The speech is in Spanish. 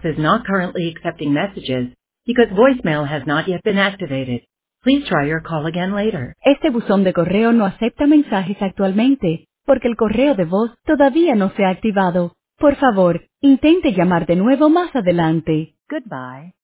is not currently accepting messages because voicemail has not yet been activated. Please try your call again later. Este buzón de correo no acepta mensajes actualmente, porque el correo de voz todavía no se ha activado. Por favor, intente llamar de nuevo más adelante. Goodbye.